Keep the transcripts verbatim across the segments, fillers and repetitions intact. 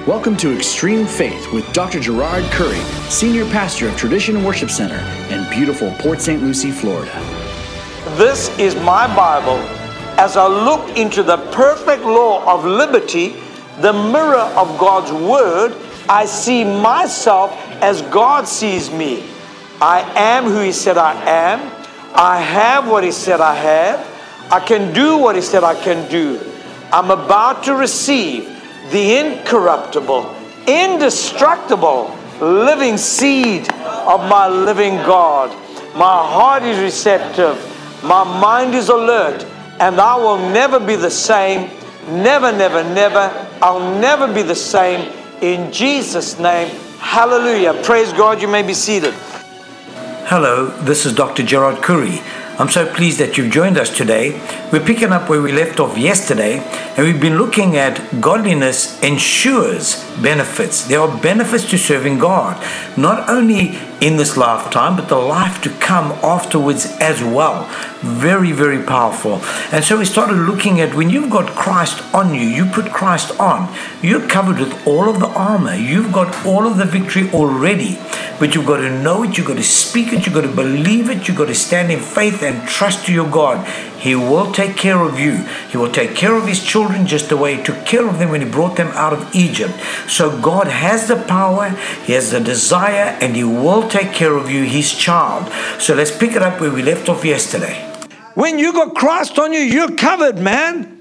Welcome to Extreme Faith with Doctor Gerard Curry, Senior Pastor of Tradition Worship Center in beautiful Port Saint Lucie, Florida. This is my Bible. As I look into the perfect law of liberty, the mirror of God's Word, I see myself as God sees me. I am who He said I am. I have what He said I have. I can do what He said I can do. I'm about to receive the incorruptible, indestructible, living seed of my living God. My heart is receptive. My mind is alert. And I will never be the same. Never, never, never. I'll never be the same. In Jesus' name, hallelujah. Praise God. You may be seated. Hello, this is Doctor Gerard Curry. I'm so pleased that you've joined us today. We're picking up where we left off yesterday, and we've been looking at godliness ensures benefits. There are benefits to serving God, not only in this lifetime, but the life to come afterwards as well. Very, very powerful. And so we started looking at when you've got Christ on you, you put Christ on, you're covered with all of the armor. You've got all of the victory already, but you've got to know it, you've got to speak it, you've got to believe it, you've got to stand in faith and trust to your God. He will take care of you. He will take care of His children just the way He took care of them when He brought them out of Egypt. So God has the power, He has the desire, and He will take care of you, His child. So let's pick it up where we left off yesterday. When you got Christ on you, you're covered, man.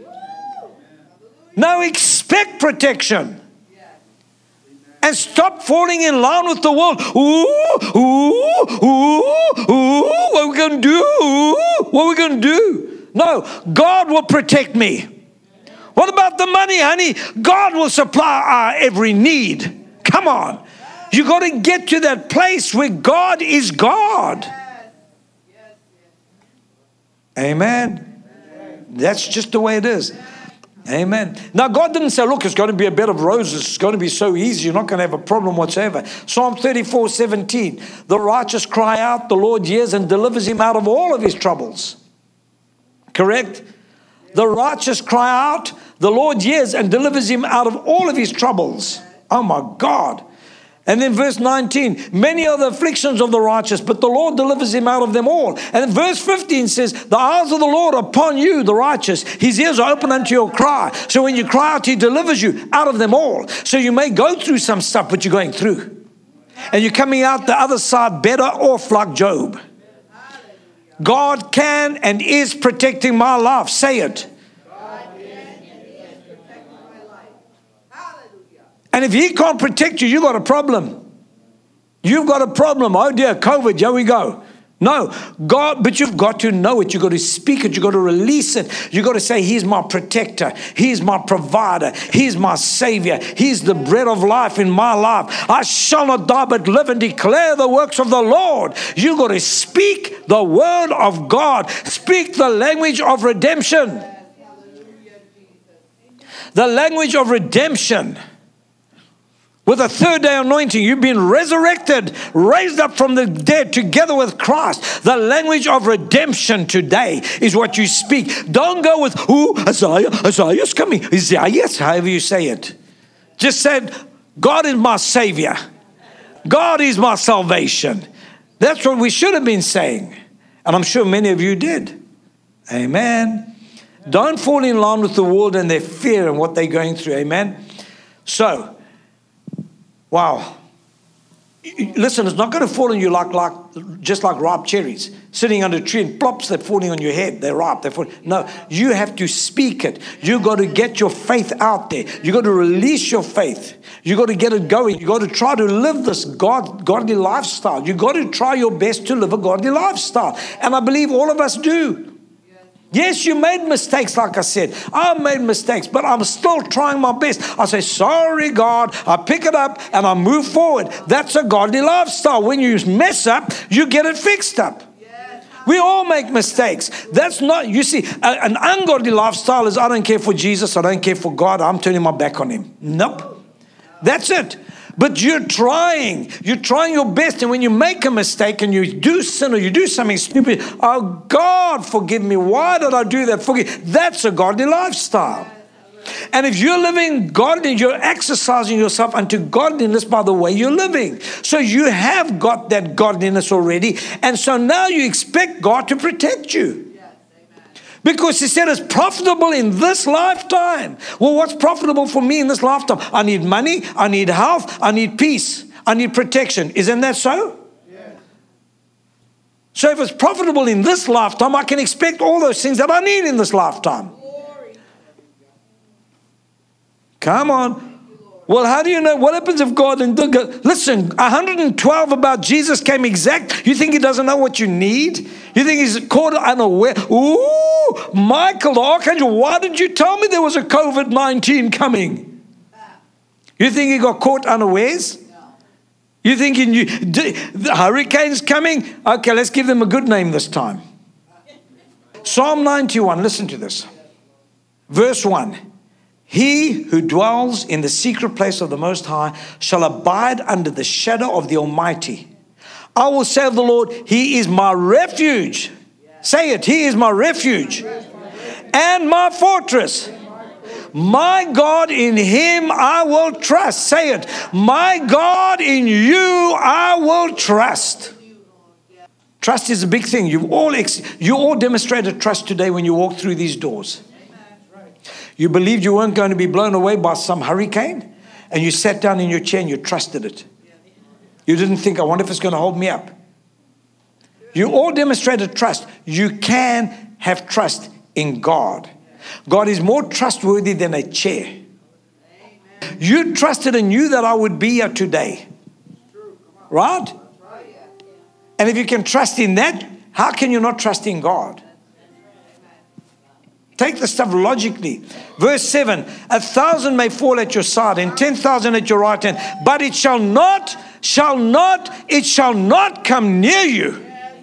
Now expect protection. And stop falling in line with the world. Ooh, ooh, ooh, ooh, what are we going to do? Ooh, what are we going to do? No, God will protect me. What about the money, honey? God will supply our every need. Come on. You got to get to that place where God is God. Amen. That's just the way it is. Amen. Now, God didn't say, look, it's going to be a bed of roses. It's going to be so easy. You're not going to have a problem whatsoever. Psalm thirty-four seventeen. The righteous cry out, the Lord hears and delivers him out of all of his troubles. Correct? The righteous cry out, the Lord hears and delivers him out of all of his troubles. Oh, my God. And then verse nineteen, many are the afflictions of the righteous, but the Lord delivers him out of them all. And then verse fifteen says, the eyes of the Lord are upon you, the righteous. His ears are open unto your cry. So when you cry out, He delivers you out of them all. So you may go through some stuff, but you're going through. And you're coming out the other side better off like Job. God can and is protecting my life. Say it. And if He can't protect you, you've got a problem. You've got a problem. Oh dear, COVID, here we go. No, God, but you've got to know it. You've got to speak it. You've got to release it. You've got to say, He's my protector. He's my provider. He's my savior. He's the bread of life in my life. I shall not die, but live and declare the works of the Lord. You've got to speak the word of God. Speak the language of redemption. The language of redemption. With a third day anointing, you've been resurrected, raised up from the dead together with Christ. The language of redemption today is what you speak. Don't go with, ooh, Isaiah, Isaiah's coming. Isaiah, however you say it. Just said, God is my savior. God is my salvation. That's what we should have been saying. And I'm sure many of you did. Amen. Don't fall in line with the world and their fear and what they're going through. Amen. So, wow. Listen, it's not going to fall on you like, like, just like ripe cherries. Sitting under a tree and plops, they're falling on your head. They're ripe. They're falling. No, you have to speak it. You've got to get your faith out there. You've got to release your faith. You've got to get it going. You've got to try to live this God, godly lifestyle. You've got to try your best to live a godly lifestyle. And I believe all of us do. Yes, you made mistakes, like I said. I made mistakes, but I'm still trying my best. I say, sorry, God. I pick it up and I move forward. That's a godly lifestyle. When you mess up, you get it fixed up. We all make mistakes. That's not, you see, a, an ungodly lifestyle is I don't care for Jesus. I don't care for God. I'm turning my back on Him. Nope. That's it. But you're trying. You're trying your best. And when you make a mistake and you do sin or you do something stupid, oh, God, forgive me. Why did I do that? Forgive. That's a godly lifestyle. And if you're living godly, you're exercising yourself unto godliness by the way you're living. So you have got that godliness already. And so now you expect God to protect you. Because he said it's profitable in this lifetime. Well, what's profitable for me in this lifetime? I need money, I need health, I need peace, I need protection. Isn't that so? Yes. So if it's profitable in this lifetime, I can expect all those things that I need in this lifetime. Come on. Well, how do you know? What happens if God... and listen, one hundred twelve about Jesus came exact. You think he doesn't know what you need? You think he's caught unaware? Ooh, Michael, the archangel, why did you tell me there was a COVID nineteen coming? You think he got caught unawares? You think he knew the hurricane's coming? Okay, let's give them a good name this time. Psalm ninety-one, listen to this. Verse one. He who dwells in the secret place of the Most High shall abide under the shadow of the Almighty. I will say of the Lord, he is my refuge. Say it, he is my refuge and my fortress. My God, in him I will trust. Say it, my God, in you I will trust. Trust is a big thing. You've all ex- you all demonstrated trust today when you walked through these doors. You believed you weren't going to be blown away by some hurricane, and you sat down in your chair and you trusted it. You didn't think, I wonder if it's going to hold me up. You all demonstrated trust. You can have trust in God. God is more trustworthy than a chair. You trusted and knew that I would be here today. Right? And if you can trust in that, how can you not trust in God? Take the stuff logically. Verse seven, a thousand may fall at your side and ten thousand at your right hand, but it shall not, shall not, it shall not come near you.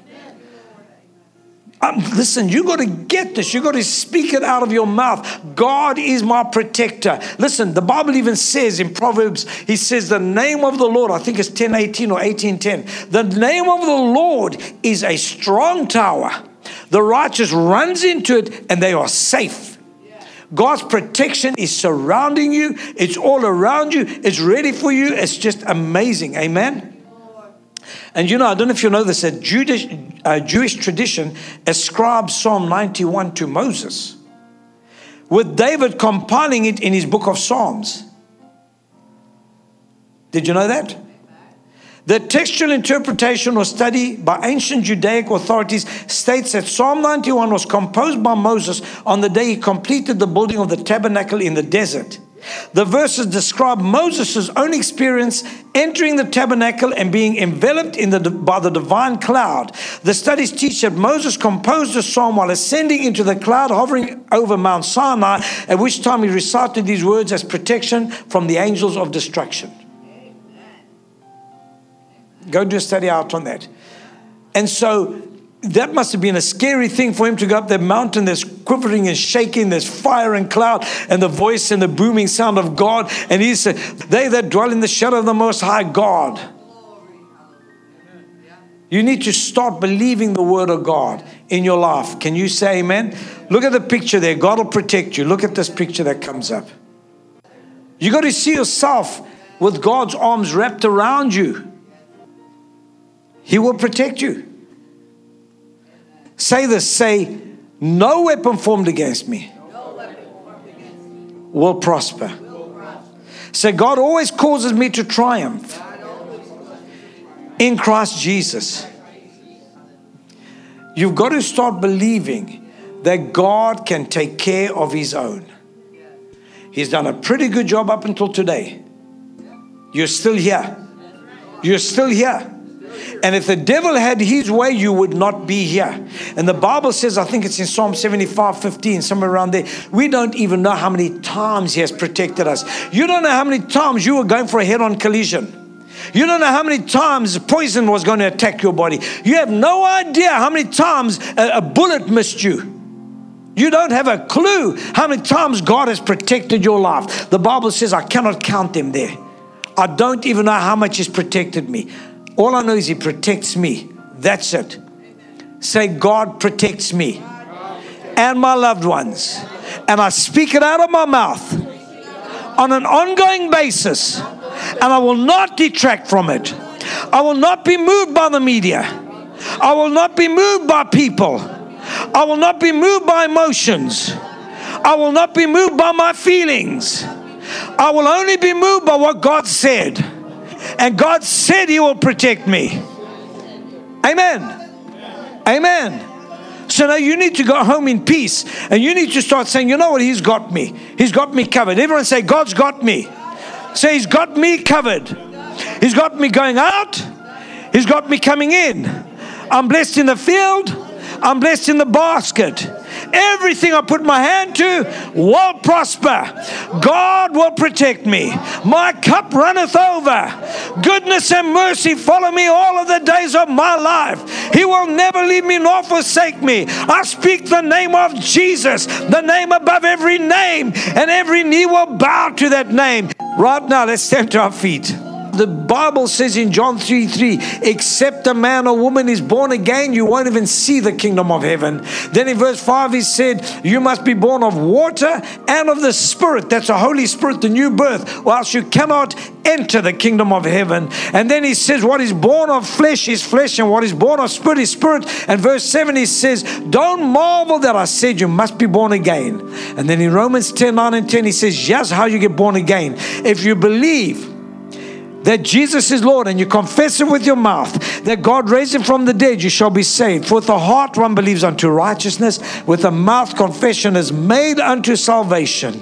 Um, listen, you got to get this. You got to speak it out of your mouth. God is my protector. Listen, the Bible even says in Proverbs, he says the name of the Lord, I think it's ten eighteen or eighteen ten. The name of the Lord is a strong tower. The righteous runs into it and they are safe. God's protection is surrounding you. It's all around you. It's ready for you. It's just amazing. Amen. And you know, I don't know if you know this, that Jewish, uh, Jewish tradition ascribes Psalm ninety-one to Moses, with David compiling it in his book of Psalms. Did you know that? The textual interpretation or study by ancient Judaic authorities states that Psalm ninety-one was composed by Moses on the day he completed the building of the tabernacle in the desert. The verses describe Moses' own experience entering the tabernacle and being enveloped in the, by the divine cloud. The studies teach that Moses composed the psalm while ascending into the cloud hovering over Mount Sinai, at which time he recited these words as protection from the angels of destruction. Go do a study out on that. And so that must have been a scary thing for him to go up that mountain. There's quivering and shaking, there's fire and cloud, and the voice and the booming sound of God. And he said, they that dwell in the shadow of the Most High God. You need to start believing the word of God in your life. Can you say amen? Look at the picture there. God will protect you. Look at this picture that comes up. You got to see yourself with God's arms wrapped around you. He will protect you. Say this, say, no weapon formed against me will prosper. Say, God always causes me to triumph in Christ Jesus. You've got to start believing that God can take care of his own. He's done a pretty good job up until today. You're still here. You're still here. And if the devil had his way, you would not be here. And the Bible says, I think it's in Psalm seventy-five fifteen, somewhere around there, we don't even know how many times he has protected us. You don't know how many times you were going for a head-on collision. You don't know how many times poison was going to attack your body. You have no idea how many times a, a bullet missed you. You don't have a clue how many times God has protected your life. The Bible says, I cannot count them there. I don't even know how much he's protected me. All I know is he protects me. That's it. Say, God protects me and my loved ones and I speak it out of my mouth on an ongoing basis, and I will not detract from it. I will not be moved by the media. I will not be moved by people. I will not be moved by emotions. I will not be moved by my feelings. I will only be moved by what God said. And God said He will protect me. Amen. Amen. So now you need to go home in peace, and you need to start saying, you know what, He's got me. He's got me covered. Everyone say, God's got me. Say, He's got me covered. He's got me going out. He's got me coming in. I'm blessed in the field. I'm blessed in the basket. Everything I put my hand to will prosper. God will protect me. My cup runneth over. Goodness and mercy follow me all of the days of my life. He will never leave me nor forsake me. I speak the name of Jesus, the name above every name, and every knee will bow to that name. Right now, let's stand to our feet. The Bible says in John three three, except a man or woman is born again, you won't even see the kingdom of heaven. Then in verse five, he said, you must be born of water and of the Spirit. That's the Holy Spirit, the new birth, or else you cannot enter the kingdom of heaven. And then he says, what is born of flesh is flesh, and what is born of spirit is spirit. And verse seven, he says, don't marvel that I said you must be born again. And then in Romans ten, nine and ten, he says, yes, how you get born again. If you believe that Jesus is Lord, and you confess it with your mouth, that God raised Him from the dead, you shall be saved. For with the heart one believes unto righteousness, with the mouth confession is made unto salvation.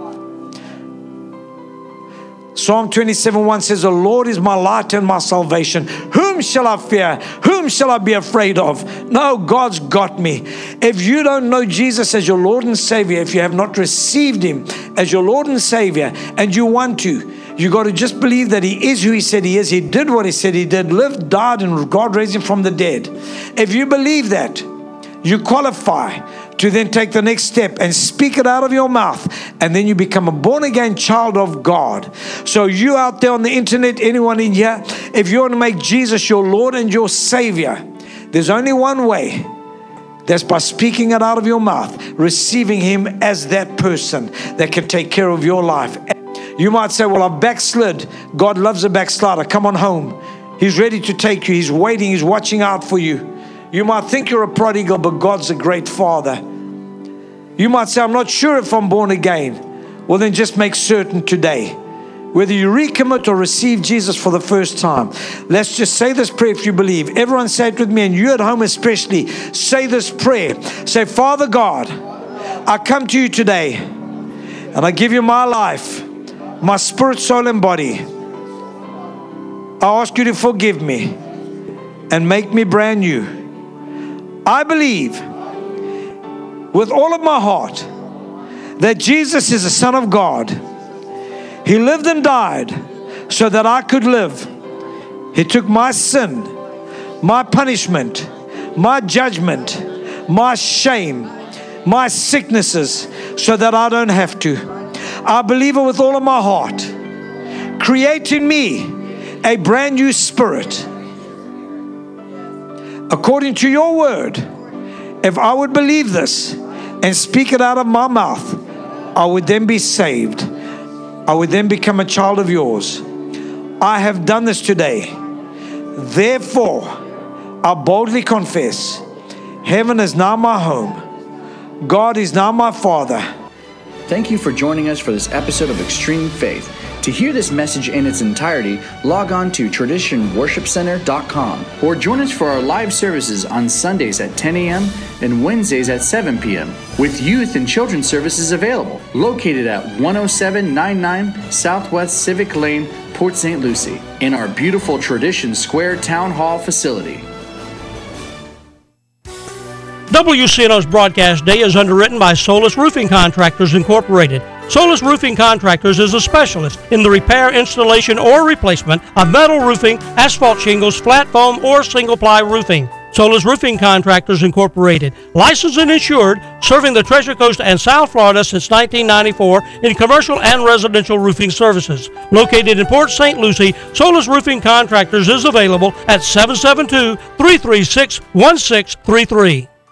Psalm twenty-seven one says, the Lord is my light and my salvation. Whom shall I fear? Whom shall I be afraid of? No, God's got me. If you don't know Jesus as your Lord and Savior, if you have not received Him as your Lord and Savior, and you want to, you got to just believe that He is who He said He is. He did what He said He did, lived, died, and God raised Him from the dead. If you believe that, you qualify to then take the next step and speak it out of your mouth, and then you become a born-again child of God. So you out there on the internet, anyone in here, if you want to make Jesus your Lord and your Savior, there's only one way. That's by speaking it out of your mouth, receiving Him as that person that can take care of your life. You might say, well, I've backslid. God loves a backslider. Come on home. He's ready to take you. He's waiting. He's watching out for you. You might think you're a prodigal, but God's a great Father. You might say, I'm not sure if I'm born again. Well, then just make certain today, whether you recommit or receive Jesus for the first time. Let's just say this prayer if you believe. Everyone say it with me, and you at home especially, say this prayer. Say, Father God, I come to you today, and I give you my life, my spirit, soul, and body. I ask you to forgive me and make me brand new. I believe with all of my heart that Jesus is the Son of God. He lived and died so that I could live. He took my sin, my punishment, my judgment, my shame, my sicknesses, so that I don't have to. I believe it with all of my heart. Create in me a brand new spirit. According to your word, if I would believe this and speak it out of my mouth, I would then be saved. I would then become a child of yours. I have done this today. Therefore, I boldly confess, heaven is now my home. God is now my Father. Thank you for joining us for this episode of Extreme Faith. To hear this message in its entirety, log on to tradition worship center dot com or join us for our live services on Sundays at ten a.m. and Wednesdays at seven p.m. with youth and children's services available, located at one oh seven ninety-nine Southwest Civic Lane, Port Saint Lucie, in our beautiful Tradition Square Town Hall facility. W C N O's broadcast day is underwritten by Solus Roofing Contractors Incorporated. Solus Roofing Contractors is a specialist in the repair, installation, or replacement of metal roofing, asphalt shingles, flat foam, or single-ply roofing. Solus Roofing Contractors Incorporated, licensed and insured, serving the Treasure Coast and South Florida since nineteen ninety-four in commercial and residential roofing services. Located in Port Saint Lucie, Solus Roofing Contractors is available at seven seven two, three three six, one six three three.